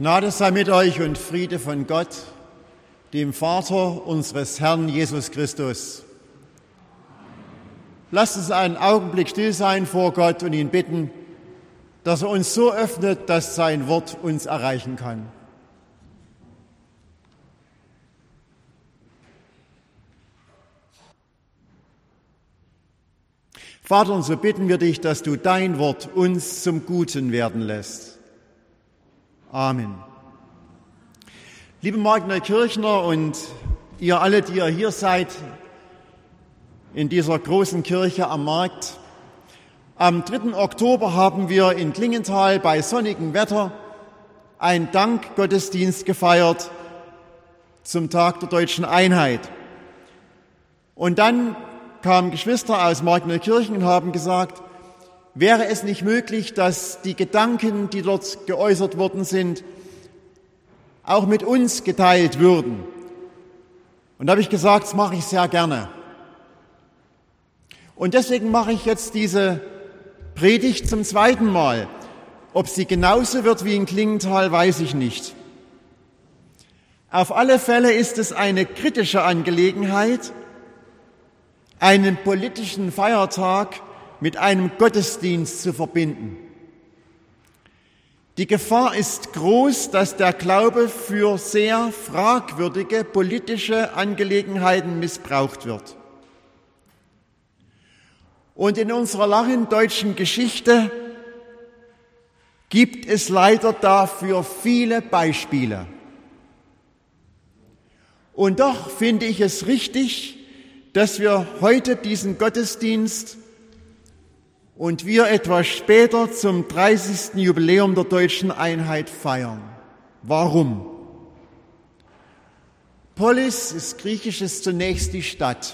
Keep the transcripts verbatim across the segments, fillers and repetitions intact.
Gnade sei mit euch und Friede von Gott, dem Vater unseres Herrn Jesus Christus. Lasst uns einen Augenblick still sein vor Gott und ihn bitten, dass er uns so öffnet, dass sein Wort uns erreichen kann. Vater, und so bitten wir dich, dass du dein Wort uns zum Guten werden lässt. Amen. Liebe Markneukirchner und ihr alle, die ihr hier seid, in dieser großen Kirche am Markt, am dritten Oktober haben wir in Klingenthal bei sonnigem Wetter einen Dankgottesdienst gefeiert zum Tag der deutschen Einheit. Und dann kamen Geschwister aus Markneukirchen und haben gesagt, wäre es nicht möglich, dass die Gedanken, die dort geäußert worden sind, auch mit uns geteilt würden. Und da habe ich gesagt, das mache ich sehr gerne. Und deswegen mache ich jetzt diese Predigt zum zweiten Mal. Ob sie genauso wird wie in Klingenthal, weiß ich nicht. Auf alle Fälle ist es eine kritische Angelegenheit, einen politischen Feiertag mit einem Gottesdienst zu verbinden. Die Gefahr ist groß, dass der Glaube für sehr fragwürdige politische Angelegenheiten missbraucht wird. Und in unserer langen deutschen Geschichte gibt es leider dafür viele Beispiele. Und doch finde ich es richtig, dass wir heute diesen Gottesdienst und wir etwas später zum dreißigsten Jubiläum der deutschen Einheit feiern. Warum? Polis ist griechisches zunächst die Stadt.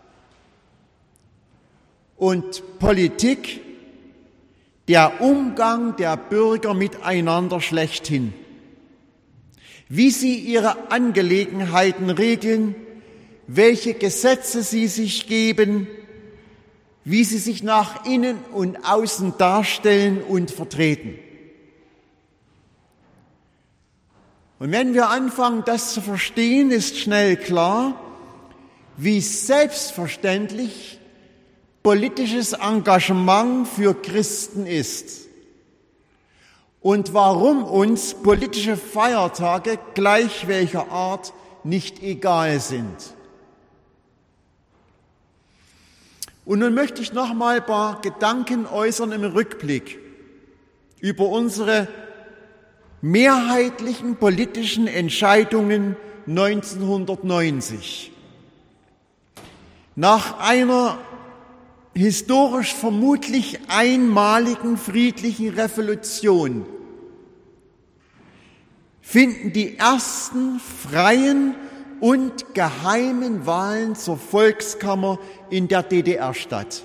Und Politik, der Umgang der Bürger miteinander schlechthin. Wie sie ihre Angelegenheiten regeln, welche Gesetze sie sich geben, wie sie sich nach innen und außen darstellen und vertreten. Und wenn wir anfangen, das zu verstehen, ist schnell klar, wie selbstverständlich politisches Engagement für Christen ist und warum uns politische Feiertage gleich welcher Art nicht egal sind. Und nun möchte ich noch mal ein paar Gedanken äußern im Rückblick über unsere mehrheitlichen politischen Entscheidungen neunzehnhundertneunzig. Nach einer historisch vermutlich einmaligen friedlichen Revolution finden die ersten freien und geheimen Wahlen zur Volkskammer in der D D R statt.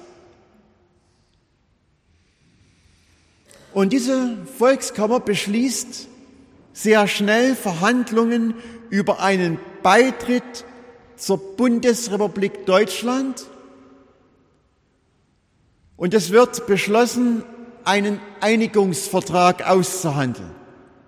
Und diese Volkskammer beschließt sehr schnell Verhandlungen über einen Beitritt zur Bundesrepublik Deutschland. Und es wird beschlossen, einen Einigungsvertrag auszuhandeln.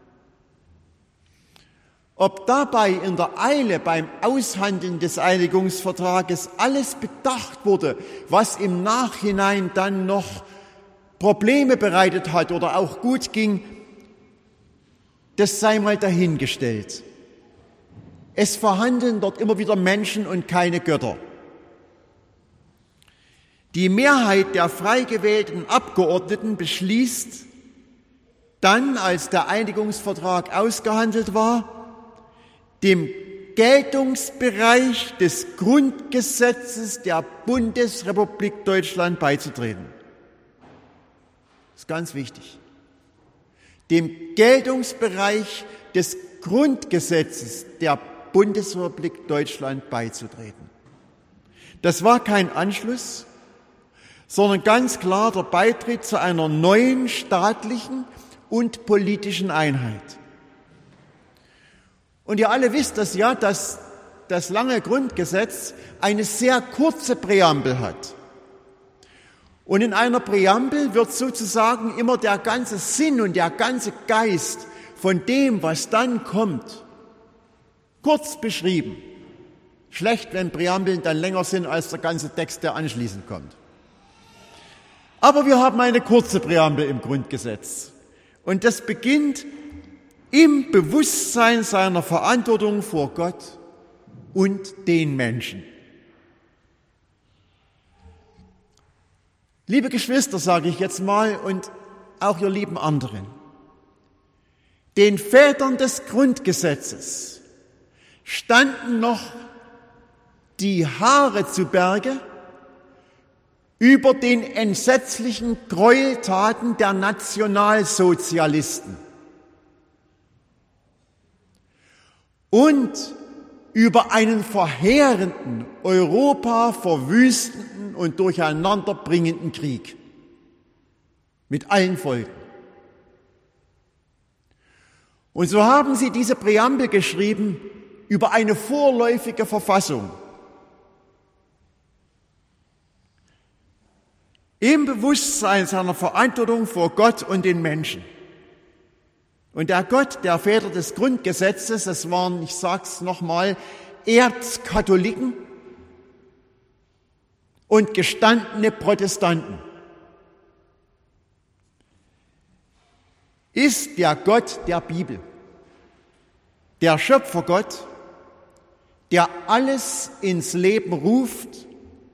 Ob dabei in der Eile beim Aushandeln des Einigungsvertrages alles bedacht wurde, was im Nachhinein dann noch Probleme bereitet hat oder auch gut ging, das sei mal dahingestellt. Es verhandeln dort immer wieder Menschen und keine Götter. Die Mehrheit der frei gewählten Abgeordneten beschließt dann, als der Einigungsvertrag ausgehandelt war, dem Geltungsbereich des Grundgesetzes der Bundesrepublik Deutschland beizutreten. Das ist ganz wichtig. Dem Geltungsbereich des Grundgesetzes der Bundesrepublik Deutschland beizutreten. Das war kein Anschluss, sondern ganz klar der Beitritt zu einer neuen staatlichen und politischen Einheit. Und ihr alle wisst das ja, dass das lange Grundgesetz eine sehr kurze Präambel hat. Und in einer Präambel wird sozusagen immer der ganze Sinn und der ganze Geist von dem, was dann kommt, kurz beschrieben. Schlecht, wenn Präambeln dann länger sind als der ganze Text, der anschließend kommt. Aber wir haben eine kurze Präambel im Grundgesetz. Und das beginnt im Bewusstsein seiner Verantwortung vor Gott und den Menschen. Liebe Geschwister, sage ich jetzt mal, und auch ihr lieben anderen, den Vätern des Grundgesetzes standen noch die Haare zu Berge über den entsetzlichen Gräueltaten der Nationalsozialisten und über einen verheerenden, Europa verwüstenden und durcheinanderbringenden Krieg mit allen Folgen. Und so haben sie diese Präambel geschrieben über eine vorläufige Verfassung. Im Bewusstsein seiner Verantwortung vor Gott und den Menschen. Und der Gott, der Väter des Grundgesetzes, das waren, ich sag's nochmal, Erzkatholiken und gestandene Protestanten, ist der Gott der Bibel, der Schöpfergott, der alles ins Leben ruft,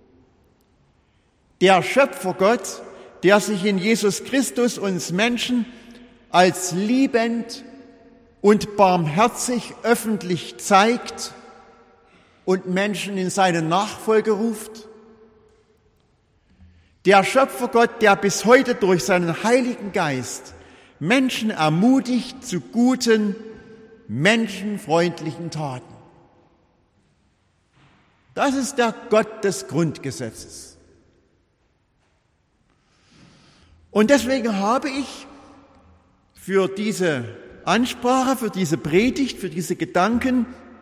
der Schöpfergott, der sich in Jesus Christus uns Menschen als liebend und barmherzig öffentlich zeigt und Menschen in seine Nachfolge ruft. Der Schöpfergott, der bis heute durch seinen Heiligen Geist Menschen ermutigt zu guten, menschenfreundlichen Taten. Das ist der Gott des Grundgesetzes. Und deswegen habe ich für diese Ansprache, für diese Predigt, für diese Gedanken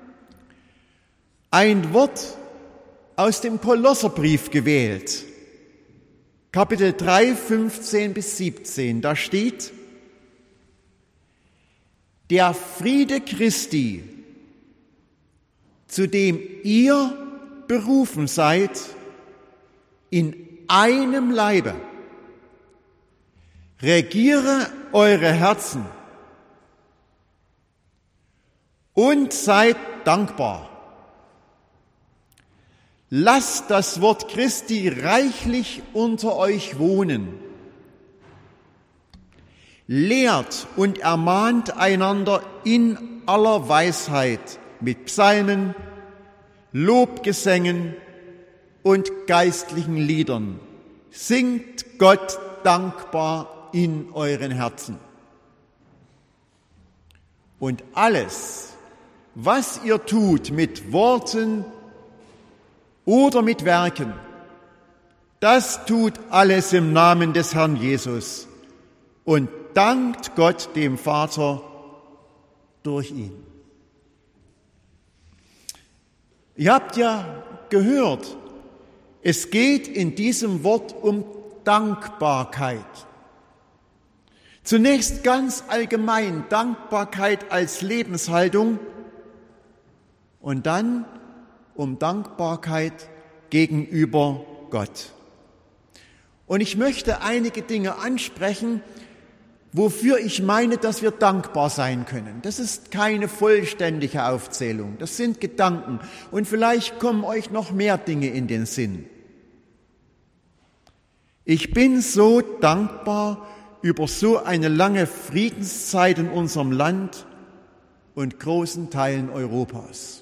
ein Wort aus dem Kolosserbrief gewählt. Kapitel drei, fünfzehn bis siebzehn. Da steht: Der Friede Christi, zu dem ihr berufen seid, in einem Leibe, regiere eure Herzen und seid dankbar. Lasst das Wort Christi reichlich unter euch wohnen. Lehrt und ermahnt einander in aller Weisheit mit Psalmen, Lobgesängen und geistlichen Liedern. Singt Gott dankbar in euren Herzen. Und alles, was ihr tut mit Worten oder mit Werken, das tut alles im Namen des Herrn Jesus und dankt Gott dem Vater durch ihn. Ihr habt ja gehört, es geht in diesem Wort um Dankbarkeit. Zunächst ganz allgemein Dankbarkeit als Lebenshaltung und dann um Dankbarkeit gegenüber Gott. Und ich möchte einige Dinge ansprechen, wofür ich meine, dass wir dankbar sein können. Das ist keine vollständige Aufzählung, das sind Gedanken. Und vielleicht kommen euch noch mehr Dinge in den Sinn. Ich bin so dankbar über so eine lange Friedenszeit in unserem Land und großen Teilen Europas.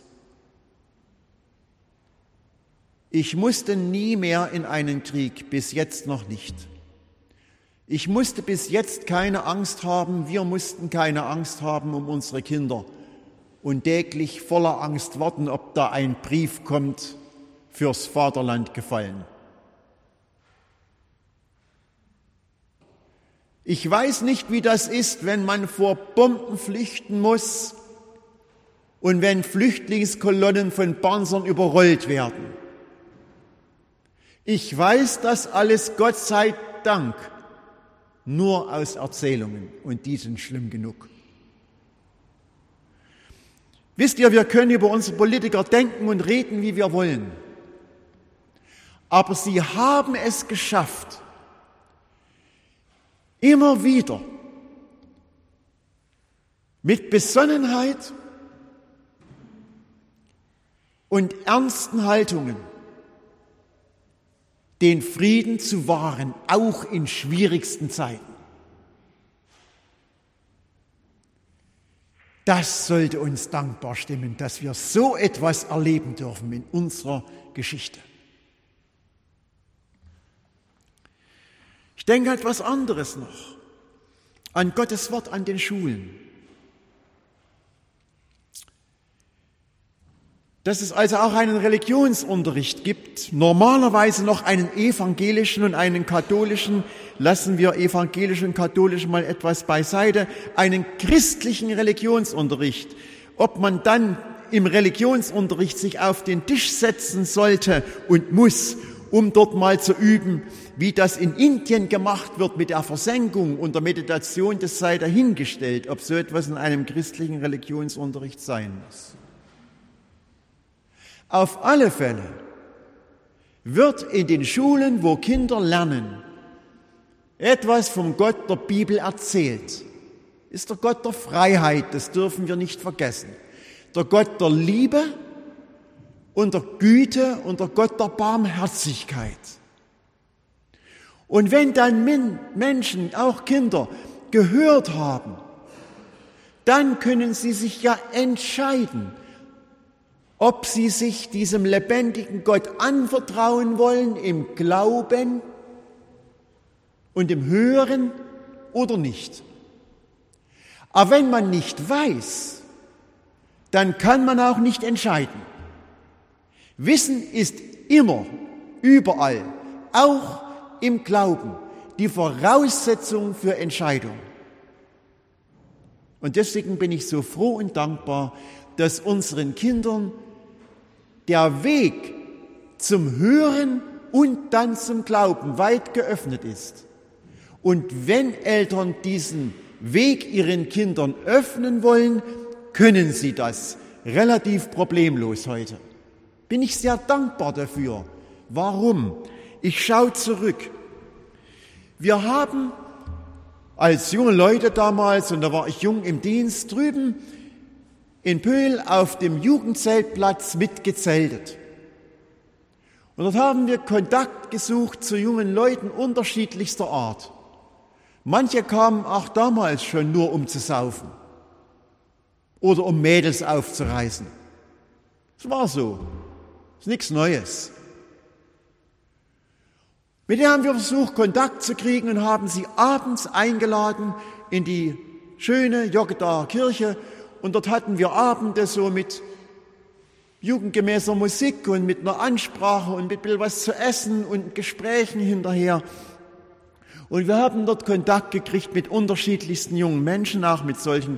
Ich musste nie mehr in einen Krieg, bis jetzt noch nicht. Ich musste bis jetzt keine Angst haben, wir mussten keine Angst haben um unsere Kinder und täglich voller Angst warten, ob da ein Brief kommt, fürs Vaterland gefallen. Ich weiß nicht, wie das ist, wenn man vor Bomben flüchten muss und wenn Flüchtlingskolonnen von Panzern überrollt werden. Ich weiß das alles, Gott sei Dank, nur aus Erzählungen, und die sind schlimm genug. Wisst ihr, wir können über unsere Politiker denken und reden, wie wir wollen. Aber sie haben es geschafft, immer wieder mit Besonnenheit und ernsten Haltungen den Frieden zu wahren, auch in schwierigsten Zeiten. Das sollte uns dankbar stimmen, dass wir so etwas erleben dürfen in unserer Geschichte. Ich denke an etwas anderes noch, an Gottes Wort an den Schulen. Dass es also auch einen Religionsunterricht gibt, normalerweise noch einen evangelischen und einen katholischen, lassen wir evangelisch und katholisch mal etwas beiseite, einen christlichen Religionsunterricht. Ob man dann im Religionsunterricht sich auf den Tisch setzen sollte und muss, um dort mal zu üben, wie das in Indien gemacht wird mit der Versenkung und der Meditation, das sei dahingestellt, ob so etwas in einem christlichen Religionsunterricht sein muss. Auf alle Fälle wird in den Schulen, wo Kinder lernen, etwas vom Gott der Bibel erzählt. Ist der Gott der Freiheit, das dürfen wir nicht vergessen. Der Gott der Liebe und der Güte und der Gott der Barmherzigkeit. Und wenn dann Menschen, auch Kinder, gehört haben, dann können sie sich ja entscheiden, ob sie sich diesem lebendigen Gott anvertrauen wollen im Glauben und im Hören oder nicht. Aber wenn man nicht weiß, dann kann man auch nicht entscheiden. Wissen ist immer, überall, auch im Glauben, die Voraussetzung für Entscheidung. Und deswegen bin ich so froh und dankbar, dass unseren Kindern der Weg zum Hören und dann zum Glauben weit geöffnet ist. Und wenn Eltern diesen Weg ihren Kindern öffnen wollen, können sie das relativ problemlos heute. Bin ich sehr dankbar dafür. Warum? Ich schaue zurück. Wir haben als junge Leute damals, und da war ich jung im Dienst, drüben in Pöhl auf dem Jugendzeltplatz mitgezeltet. Und dort haben wir Kontakt gesucht zu jungen Leuten unterschiedlichster Art. Manche kamen auch damals schon nur, um zu saufen oder um Mädels aufzureißen. Das war so. Das ist nichts Neues. Mit denen haben wir versucht, Kontakt zu kriegen und haben sie abends eingeladen in die schöne Joggedaer Kirche. Und dort hatten wir Abende so mit jugendgemäßer Musik und mit einer Ansprache und mit ein bisschen was zu essen und Gesprächen hinterher. Und wir haben dort Kontakt gekriegt mit unterschiedlichsten jungen Menschen, auch mit solchen,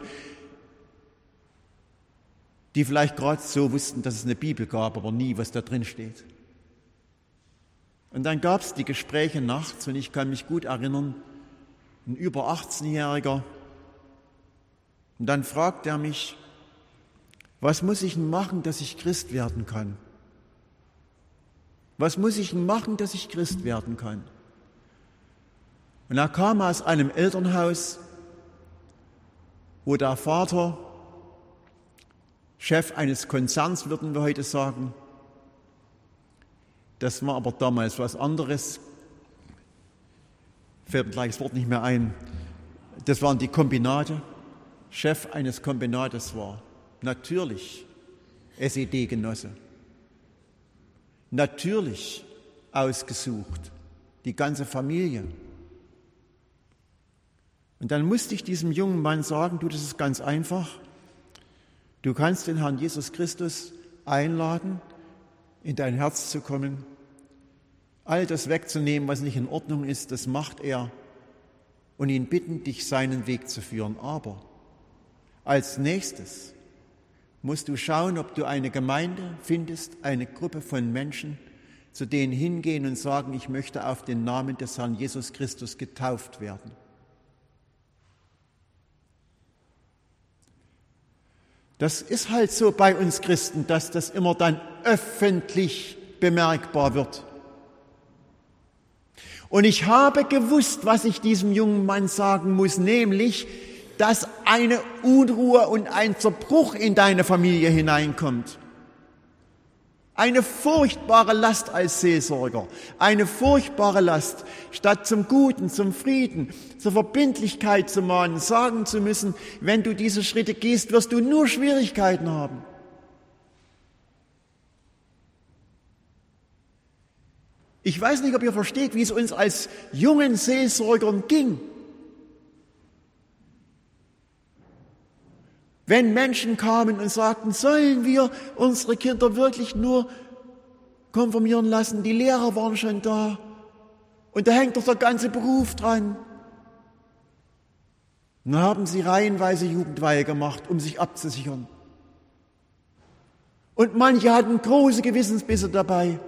die vielleicht gerade so wussten, dass es eine Bibel gab, aber nie, was da drin steht. Und dann gab es die Gespräche nachts, und ich kann mich gut erinnern, ein über achtzehnjähriger, und dann fragt er mich, was muss ich denn machen, dass ich Christ werden kann? Was muss ich denn machen, dass ich Christ werden kann? Und er kam aus einem Elternhaus, wo der Vater Chef eines Konzerns, würden wir heute sagen. Das war aber damals was anderes. Fällt mir gleich das Wort nicht mehr ein. Das waren die Kombinate. Chef eines Kombinates war. Natürlich S E D-Genosse. Natürlich ausgesucht. Die ganze Familie. Und dann musste ich diesem jungen Mann sagen, du, das ist ganz einfach. Du kannst den Herrn Jesus Christus einladen, in dein Herz zu kommen. All das wegzunehmen, was nicht in Ordnung ist, das macht er. Und ihn bitten, dich seinen Weg zu führen. Aber als nächstes musst du schauen, ob du eine Gemeinde findest, eine Gruppe von Menschen, zu denen hingehen und sagen, ich möchte auf den Namen des Herrn Jesus Christus getauft werden. Das ist halt so bei uns Christen, dass das immer dann öffentlich bemerkbar wird. Und ich habe gewusst, was ich diesem jungen Mann sagen muss, nämlich, dass eine Unruhe und ein Zerbruch in deine Familie hineinkommt. Eine furchtbare Last als Seelsorger, eine furchtbare Last, statt zum Guten, zum Frieden, zur Verbindlichkeit zu mahnen, sagen zu müssen, wenn du diese Schritte gehst, wirst du nur Schwierigkeiten haben. Ich weiß nicht, ob ihr versteht, wie es uns als jungen Seelsorgern ging. Wenn Menschen kamen und sagten, sollen wir unsere Kinder wirklich nur konfirmieren lassen? Die Lehrer waren schon da und da hängt doch der ganze Beruf dran. Dann haben sie reihenweise Jugendweihe gemacht, um sich abzusichern. Und manche hatten große Gewissensbisse dabei.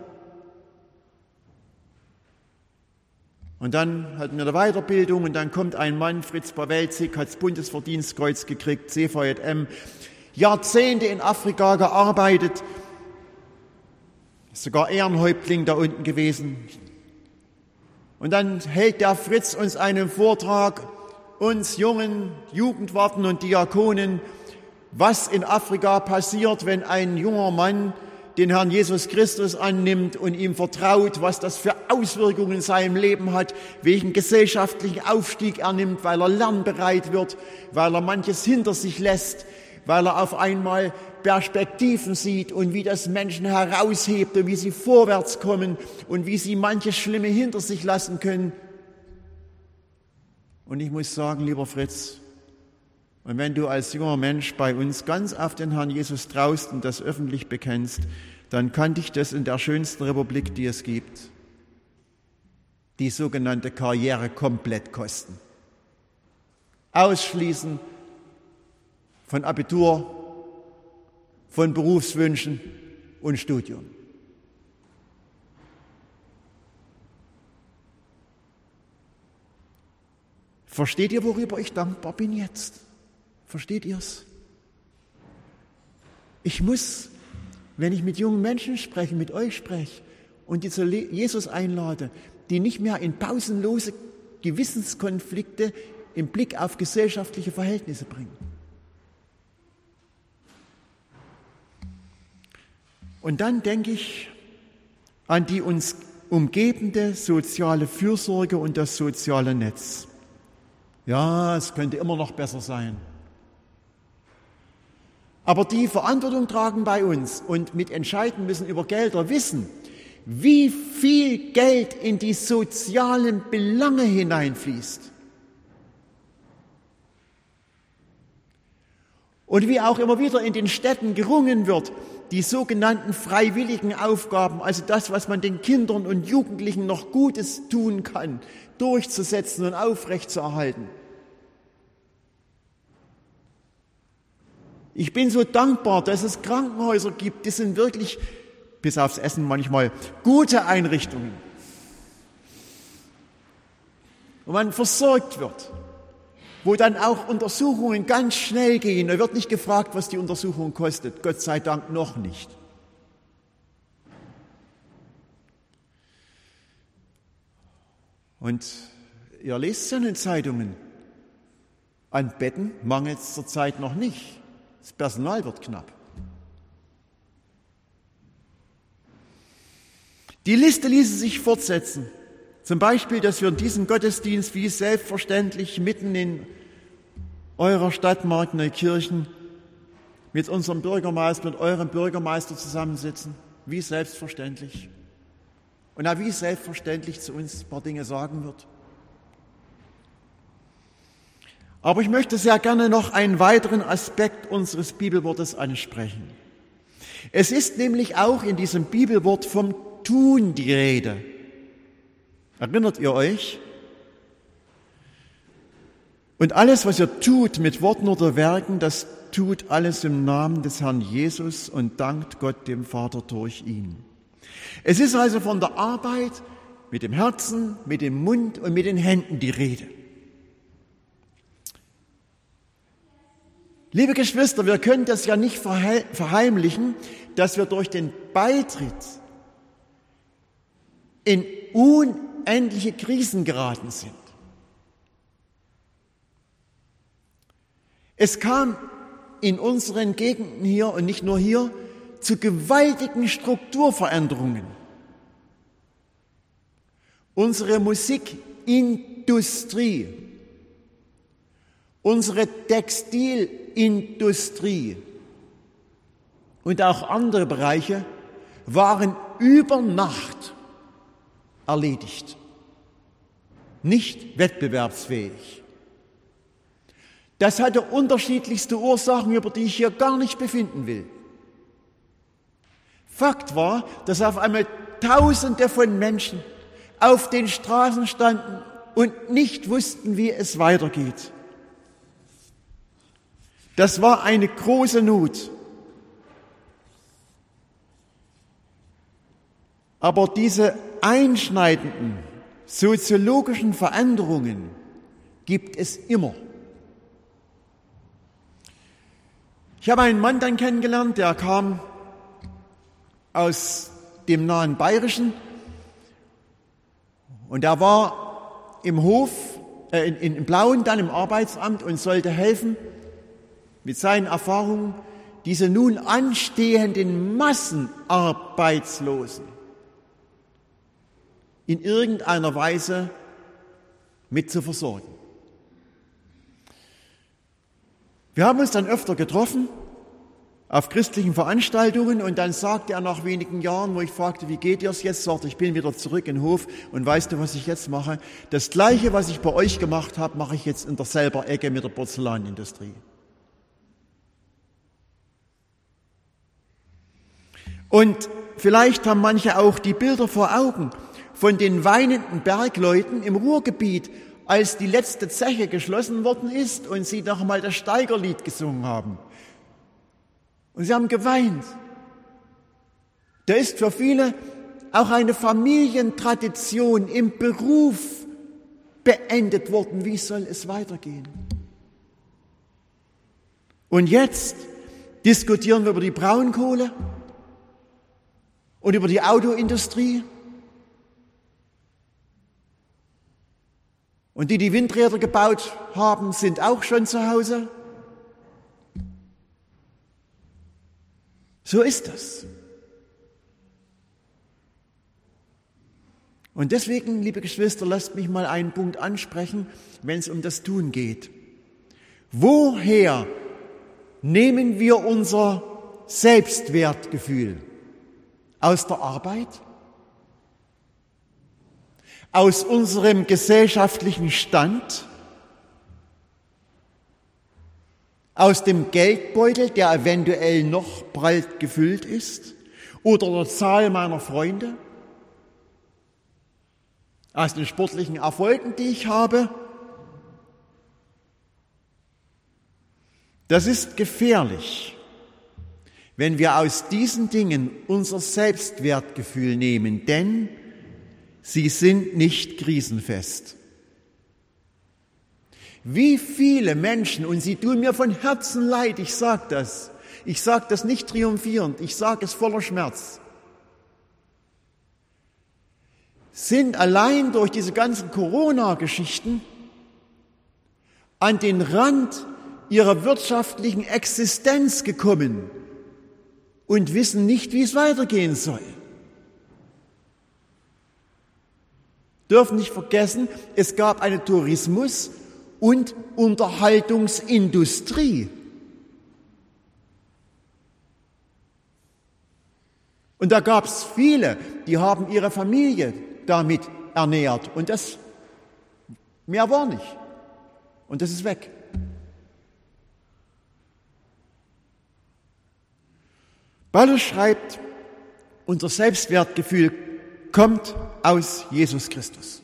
Und dann hatten wir eine Weiterbildung und dann kommt ein Mann, Fritz Pawelczyk, hat das Bundesverdienstkreuz gekriegt, C V J M, Jahrzehnte in Afrika gearbeitet, ist sogar Ehrenhäuptling da unten gewesen. Und dann hält der Fritz uns einen Vortrag, uns jungen Jugendwarten und Diakonen, was in Afrika passiert, wenn ein junger Mann den Herrn Jesus Christus annimmt und ihm vertraut, was das für Auswirkungen in seinem Leben hat, welchen gesellschaftlichen Aufstieg er nimmt, weil er lernbereit wird, weil er manches hinter sich lässt, weil er auf einmal Perspektiven sieht und wie das Menschen heraushebt und wie sie vorwärts kommen und wie sie manches Schlimme hinter sich lassen können. Und ich muss sagen, lieber Fritz, und wenn du als junger Mensch bei uns ganz auf den Herrn Jesus traust und das öffentlich bekennst, dann kann dich das in der schönsten Republik, die es gibt, die sogenannte Karriere komplett kosten. Ausschließen von Abitur, von Berufswünschen und Studium. Versteht ihr, worüber ich dankbar bin jetzt? Versteht ihr's? Ich muss, wenn ich mit jungen Menschen spreche, mit euch spreche und die zu Jesus einlade, die nicht mehr in pausenlose Gewissenskonflikte im Blick auf gesellschaftliche Verhältnisse bringen. Und dann denke ich an die uns umgebende soziale Fürsorge und das soziale Netz. Ja, es könnte immer noch besser sein. Aber die Verantwortung tragen bei uns und mitentscheiden müssen über Gelder, wissen, wie viel Geld in die sozialen Belange hineinfließt. Und wie auch immer wieder in den Städten gerungen wird, die sogenannten freiwilligen Aufgaben, also das, was man den Kindern und Jugendlichen noch Gutes tun kann, durchzusetzen und aufrechtzuerhalten. Ich bin so dankbar, dass es Krankenhäuser gibt, die sind wirklich, bis aufs Essen manchmal, gute Einrichtungen, wo man versorgt wird, wo dann auch Untersuchungen ganz schnell gehen. Da wird nicht gefragt, was die Untersuchung kostet, Gott sei Dank noch nicht. Und ihr lest ja in den Zeitungen, an Betten mangelt es zurzeit noch nicht. Das Personal wird knapp. Die Liste ließe sich fortsetzen. Zum Beispiel, dass wir in diesem Gottesdienst wie selbstverständlich mitten in eurer Stadt Markneukirchen mit unserem Bürgermeister, mit eurem Bürgermeister zusammensitzen. Wie selbstverständlich. Und er wie selbstverständlich zu uns ein paar Dinge sagen wird. Aber ich möchte sehr gerne noch einen weiteren Aspekt unseres Bibelwortes ansprechen. Es ist nämlich auch in diesem Bibelwort vom Tun die Rede. Erinnert ihr euch? Und alles, was ihr tut mit Worten oder Werken, das tut alles im Namen des Herrn Jesus und dankt Gott dem Vater durch ihn. Es ist also von der Arbeit mit dem Herzen, mit dem Mund und mit den Händen die Rede. Liebe Geschwister, wir können das ja nicht verheimlichen, dass wir durch den Beitritt in unendliche Krisen geraten sind. Es kam in unseren Gegenden hier und nicht nur hier zu gewaltigen Strukturveränderungen. Unsere Musikindustrie, unsere Textilindustrie und auch andere Bereiche waren über Nacht erledigt, nicht wettbewerbsfähig. Das hatte unterschiedlichste Ursachen, über die ich hier gar nicht befinden will. Fakt war, dass auf einmal Tausende von Menschen auf den Straßen standen und nicht wussten, wie es weitergeht. Das war eine große Not. Aber diese einschneidenden soziologischen Veränderungen gibt es immer. Ich habe einen Mann dann kennengelernt, der kam aus dem nahen Bayerischen und er war im Hof, äh, in, in Blauen, dann im Arbeitsamt und sollte helfen, mit seinen Erfahrungen diese nun anstehenden Massenarbeitslosen in irgendeiner Weise mit zu versorgen. Wir haben uns dann öfter getroffen auf christlichen Veranstaltungen und dann sagte er nach wenigen Jahren, wo ich fragte, wie geht dir's jetzt, sagte, ich bin wieder zurück in den Hof und weißt du, was ich jetzt mache? Das Gleiche, was ich bei euch gemacht habe, mache ich jetzt in derselben Ecke mit der Porzellanindustrie. Und vielleicht haben manche auch die Bilder vor Augen von den weinenden Bergleuten im Ruhrgebiet, als die letzte Zeche geschlossen worden ist und sie noch einmal das Steigerlied gesungen haben. Und sie haben geweint. Da ist für viele auch eine Familientradition im Beruf beendet worden. Wie soll es weitergehen? Und jetzt diskutieren wir über die Braunkohle und über die Autoindustrie. Und die, die Windräder gebaut haben, sind auch schon zu Hause. So ist das. Und deswegen, liebe Geschwister, lasst mich mal einen Punkt ansprechen, wenn es um das Tun geht. Woher nehmen wir unser Selbstwertgefühl? Aus der Arbeit? Aus unserem gesellschaftlichen Stand? Aus dem Geldbeutel, der eventuell noch bald gefüllt ist? Oder der Zahl meiner Freunde? Aus den sportlichen Erfolgen, die ich habe? Das ist gefährlich, wenn wir aus diesen Dingen unser Selbstwertgefühl nehmen, denn sie sind nicht krisenfest. Wie viele Menschen, und sie tun mir von Herzen leid, ich sage das, ich sage das nicht triumphierend, ich sage es voller Schmerz, sind allein durch diese ganzen Corona-Geschichten an den Rand ihrer wirtschaftlichen Existenz gekommen und wissen nicht, wie es weitergehen soll. Dürfen nicht vergessen, es gab eine Tourismus- und Unterhaltungsindustrie. Und da gab es viele, die haben ihre Familie damit ernährt. Und das, mehr war nicht. Und das ist weg. Paulus schreibt, unser Selbstwertgefühl kommt aus Jesus Christus.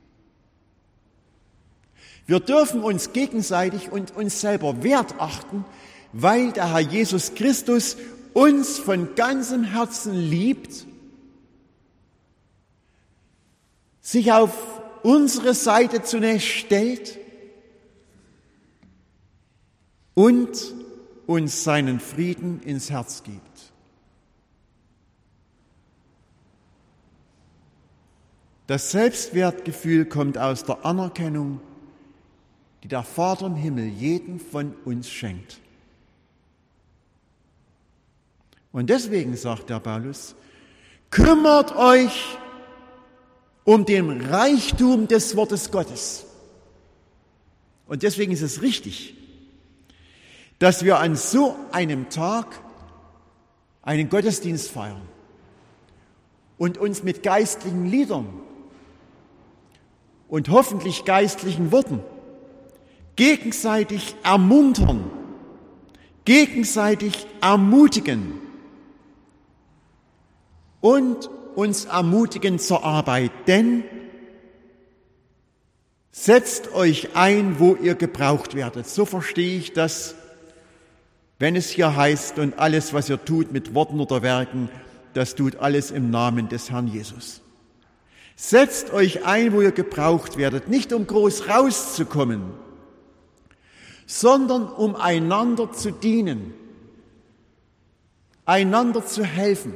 Wir dürfen uns gegenseitig und uns selber wert achten, weil der Herr Jesus Christus uns von ganzem Herzen liebt, sich auf unsere Seite zunächst stellt und uns seinen Frieden ins Herz gibt. Das Selbstwertgefühl kommt aus der Anerkennung, die der Vater im Himmel jedem von uns schenkt. Und deswegen sagt der Paulus, kümmert euch um den Reichtum des Wortes Gottes. Und deswegen ist es richtig, dass wir an so einem Tag einen Gottesdienst feiern und uns mit geistlichen Liedern und hoffentlich geistlichen Worten gegenseitig ermuntern, gegenseitig ermutigen und uns ermutigen zur Arbeit. Denn setzt euch ein, wo ihr gebraucht werdet. So verstehe ich das, wenn es hier heißt, und alles, was ihr tut mit Worten oder Werken, das tut alles im Namen des Herrn Jesus. Setzt euch ein, wo ihr gebraucht werdet, nicht um groß rauszukommen, sondern um einander zu dienen, einander zu helfen.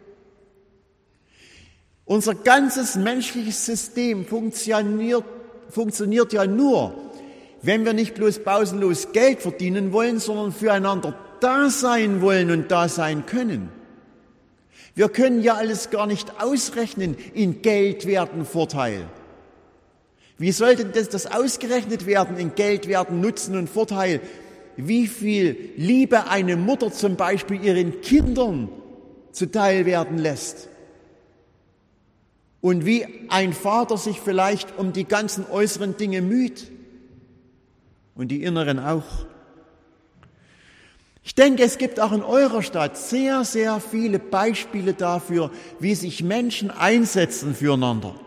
Unser ganzes menschliches System funktioniert, funktioniert ja nur, wenn wir nicht bloß pausenlos Geld verdienen wollen, sondern füreinander da sein wollen und da sein können. Wir können ja alles gar nicht ausrechnen in Geldwerten Vorteil. Wie sollte das, das ausgerechnet werden in Geldwerten Nutzen und Vorteil? Wie viel Liebe eine Mutter zum Beispiel ihren Kindern zuteil werden lässt? Und wie ein Vater sich vielleicht um die ganzen äußeren Dinge müht und die inneren auch. Ich denke, es gibt auch in eurer Stadt sehr, sehr viele Beispiele dafür, wie sich Menschen einsetzen füreinander.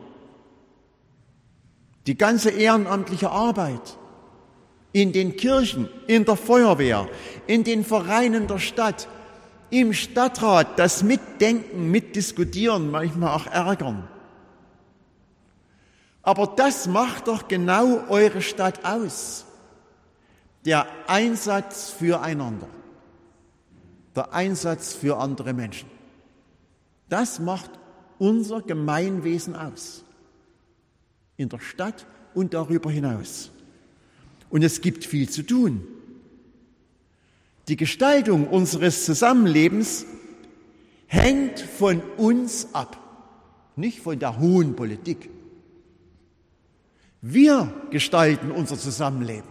Die ganze ehrenamtliche Arbeit in den Kirchen, in der Feuerwehr, in den Vereinen der Stadt, im Stadtrat, das Mitdenken, Mitdiskutieren, manchmal auch ärgern. Aber das macht doch genau eure Stadt aus. Der Einsatz füreinander. Der Einsatz für andere Menschen. Das macht unser Gemeinwesen aus. In der Stadt und darüber hinaus. Und es gibt viel zu tun. Die Gestaltung unseres Zusammenlebens hängt von uns ab, nicht von der hohen Politik. Wir gestalten unser Zusammenleben.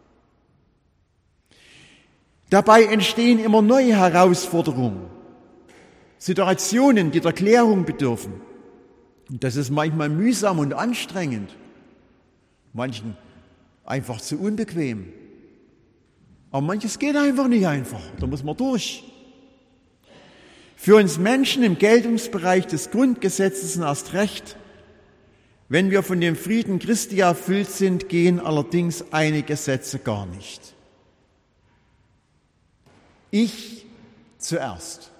Dabei entstehen immer neue Herausforderungen, Situationen, die der Klärung bedürfen. Und das ist manchmal mühsam und anstrengend, manchen einfach zu unbequem. Aber manches geht einfach nicht einfach, da muss man durch. Für uns Menschen im Geltungsbereich des Grundgesetzes erst recht, wenn wir von dem Frieden Christi erfüllt sind, gehen allerdings einige Sätze gar nicht. Ich zuerst.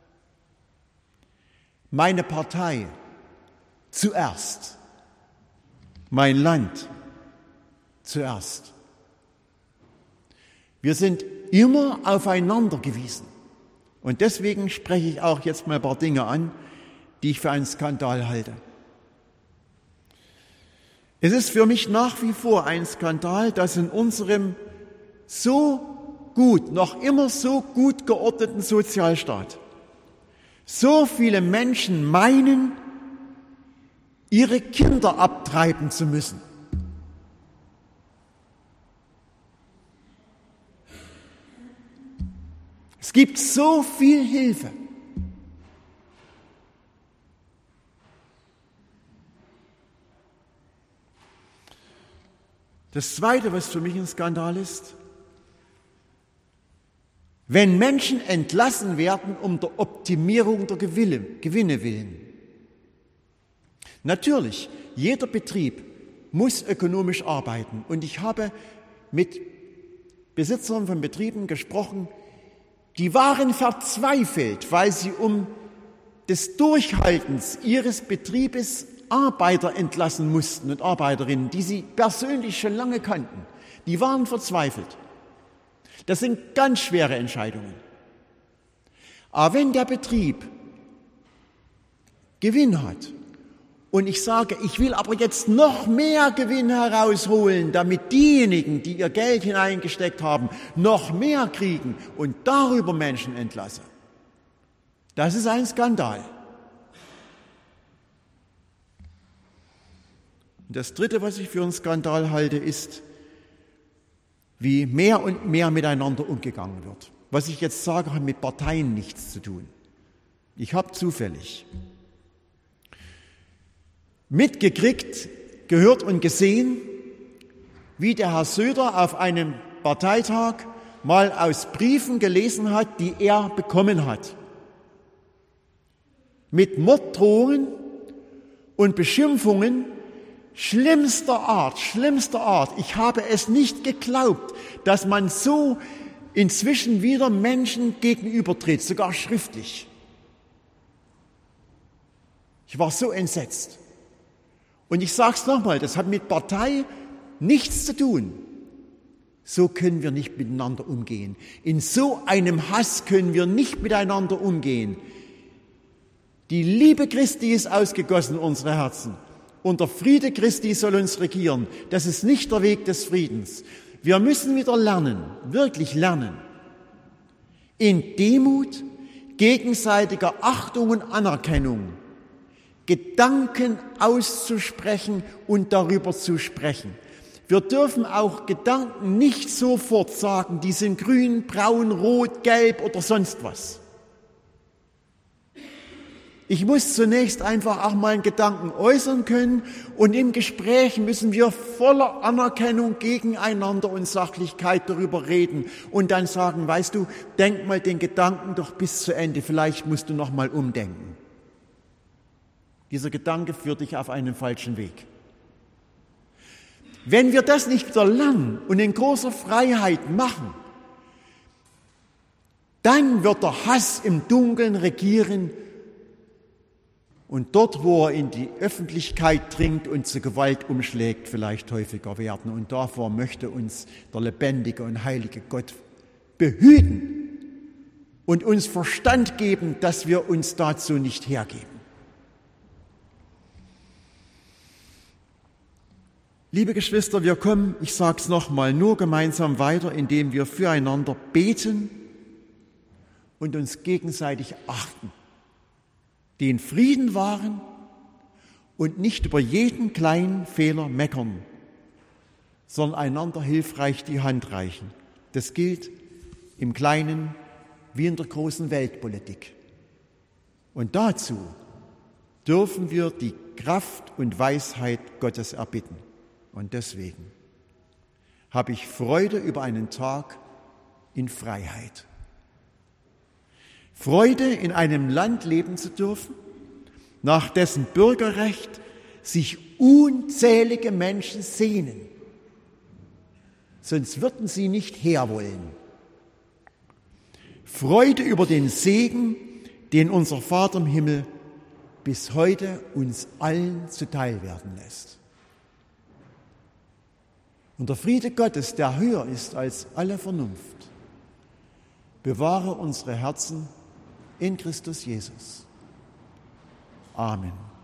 Meine Partei zuerst. Mein Land zuerst. Wir sind immer aufeinander gewiesen. Und deswegen spreche ich auch jetzt mal ein paar Dinge an, die ich für einen Skandal halte. Es ist für mich nach wie vor ein Skandal, dass in unserem so gut, noch immer so gut geordneten Sozialstaat so viele Menschen meinen, ihre Kinder abtreiben zu müssen. Es gibt so viel Hilfe. Das Zweite, was für mich ein Skandal ist, wenn Menschen entlassen werden um der Optimierung der Gewinne, Gewinne willen. Natürlich, jeder Betrieb muss ökonomisch arbeiten. Und ich habe mit Besitzern von Betrieben gesprochen, die waren verzweifelt, weil sie um des Durchhaltens ihres Betriebes Arbeiter entlassen mussten und Arbeiterinnen, die sie persönlich schon lange kannten. Die waren verzweifelt. Das sind ganz schwere Entscheidungen. Aber wenn der Betrieb Gewinn hat und ich sage, ich will aber jetzt noch mehr Gewinn herausholen, damit diejenigen, die ihr Geld hineingesteckt haben, noch mehr kriegen und darüber Menschen entlasse, das ist ein Skandal. Und das Dritte, was ich für einen Skandal halte, ist, wie mehr und mehr miteinander umgegangen wird. Was ich jetzt sage, hat mit Parteien nichts zu tun. Ich habe zufällig mitgekriegt, gehört und gesehen, wie der Herr Söder auf einem Parteitag mal aus Briefen gelesen hat, die er bekommen hat. Mit Morddrohungen und Beschimpfungen schlimmster Art, schlimmster Art. Ich habe es nicht geglaubt, dass man so inzwischen wieder Menschen gegenübertritt, sogar schriftlich. Ich war so entsetzt. Und ich sage es nochmal, das hat mit Partei nichts zu tun. So können wir nicht miteinander umgehen. In so einem Hass können wir nicht miteinander umgehen. Die Liebe Christi ist ausgegossen in unsere Herzen. Und der Friede Christi soll uns regieren. Das ist nicht der Weg des Friedens. Wir müssen wieder lernen, wirklich lernen, in Demut, gegenseitiger Achtung und Anerkennung Gedanken auszusprechen und darüber zu sprechen. Wir dürfen auch Gedanken nicht sofort sagen, die sind grün, braun, rot, gelb oder sonst was. Ich muss zunächst einfach auch mal einen Gedanken äußern können und im Gespräch müssen wir voller Anerkennung gegeneinander und Sachlichkeit darüber reden und dann sagen, weißt du, denk mal den Gedanken doch bis zu Ende, vielleicht musst du noch mal umdenken. Dieser Gedanke führt dich auf einen falschen Weg. Wenn wir das nicht wieder lernen und in großer Freiheit machen, dann wird der Hass im Dunkeln regieren und dort, wo er in die Öffentlichkeit dringt und zu Gewalt umschlägt, vielleicht häufiger werden. Und davor möchte uns der lebendige und heilige Gott behüten und uns Verstand geben, dass wir uns dazu nicht hergeben. Liebe Geschwister, wir kommen, ich sage es nochmal, nur gemeinsam weiter, indem wir füreinander beten und uns gegenseitig achten, den Frieden wahren und nicht über jeden kleinen Fehler meckern, sondern einander hilfreich die Hand reichen. Das gilt im Kleinen wie in der großen Weltpolitik. Und dazu dürfen wir die Kraft und Weisheit Gottes erbitten. Und deswegen habe ich Freude über einen Tag in Freiheit. Freude, in einem Land leben zu dürfen, nach dessen Bürgerrecht sich unzählige Menschen sehnen. Sonst würden sie nicht herwollen. Freude über den Segen, den unser Vater im Himmel bis heute uns allen zuteil werden lässt. Und der Friede Gottes, der höher ist als alle Vernunft, bewahre unsere Herzen in Christus Jesus. Amen.